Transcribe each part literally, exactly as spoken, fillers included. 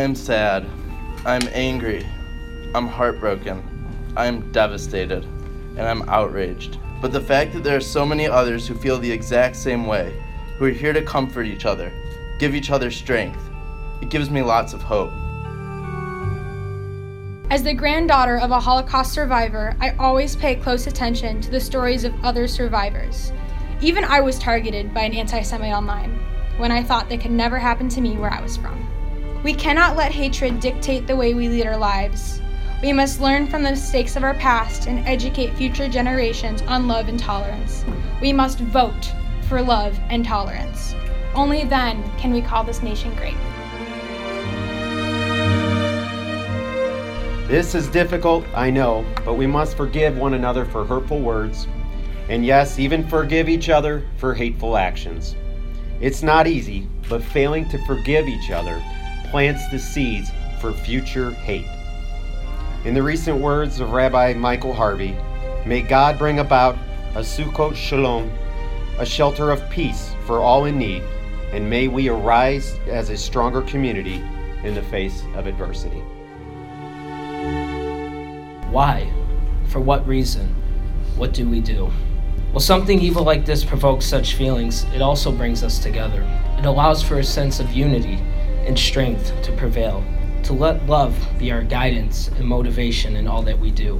am sad. I am angry. I'm heartbroken. I am devastated. And I'm outraged. But the fact that there are so many others who feel the exact same way, who are here to comfort each other, give each other strength, it gives me lots of hope. As the granddaughter of a Holocaust survivor, I always pay close attention to the stories of other survivors. Even I was targeted by an anti-Semite online, when I thought that could never happen to me where I was from. We cannot let hatred dictate the way we lead our lives. We must learn from the mistakes of our past and educate future generations on love and tolerance. We must vote for love and tolerance. Only then can we call this nation great. This is difficult, I know, but we must forgive one another for hurtful words, and yes, even forgive each other for hateful actions. It's not easy, but failing to forgive each other plants the seeds for future hate. In the recent words of Rabbi Michael Harvey, may God bring about a Sukkot Shalom, a shelter of peace for all in need, and may we arise as a stronger community in the face of adversity. Why? For what reason? What do we do? Well, something evil like this provokes such feelings. It also brings us together. It allows for a sense of unity and strength to prevail, to let love be our guidance and motivation in all that we do.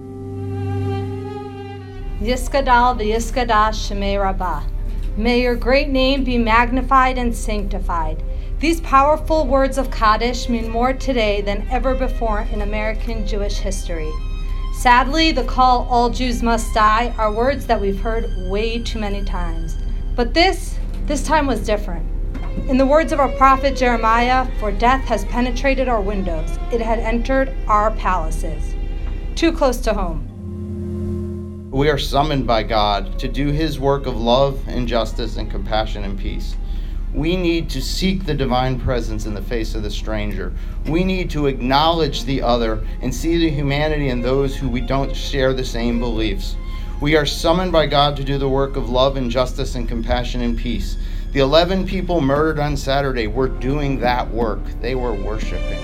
Yiskadal v'yiskadash Shemei Rabbah. May your great name be magnified and sanctified. These powerful words of Kaddish mean more today than ever before in American Jewish history. Sadly, the call "all Jews must die" are words that we've heard way too many times. But this, this time was different. In the words of our prophet Jeremiah, "For death has penetrated our windows. It had entered our palaces." Too close to home. We are summoned by God to do His work of love and justice and compassion and peace. We need to seek the divine presence in the face of the stranger. We need to acknowledge the other and see the humanity in those who we don't share the same beliefs. We are summoned by God to do the work of love and justice and compassion and peace. The eleven people murdered on Saturday were doing that work. They were worshiping.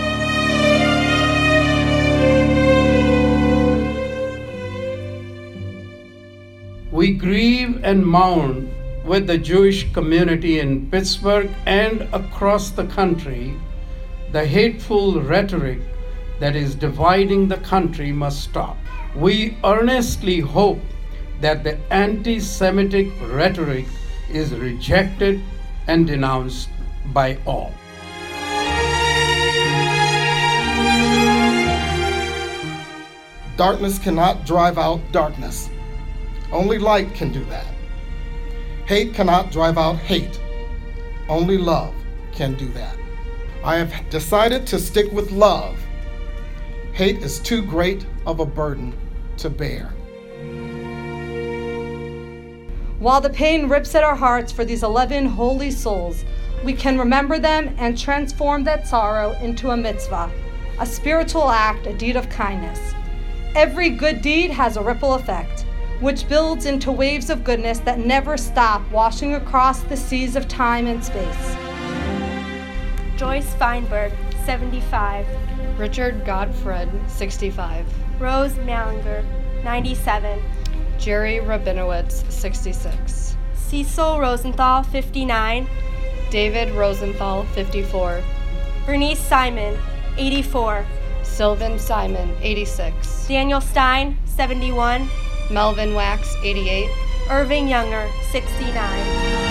We grieve and mourn with the Jewish community in Pittsburgh and across the country. The hateful rhetoric that is dividing the country must stop. We earnestly hope that the anti-Semitic rhetoric is rejected and denounced by all. Darkness cannot drive out darkness. Only light can do that. Hate cannot drive out hate. Only love can do that. I have decided to stick with love. Hate is too great of a burden to bear. While the pain rips at our hearts for these eleven holy souls, we can remember them and transform that sorrow into a mitzvah, a spiritual act, a deed of kindness. Every good deed has a ripple effect, which builds into waves of goodness that never stop washing across the seas of time and space. Joyce Feinberg, seventy-five. Richard Godfred, sixty-five. Rose Mallinger, ninety-seven. Jerry Rabinowitz, sixty-six. Cecil Rosenthal, fifty-nine. David Rosenthal, fifty-four. Bernice Simon, eighty-four. Sylvan Simon, eighty-six. Daniel Stein, seventy-one. Melvin Wax, eighty-eight. Irving Younger, sixty-nine.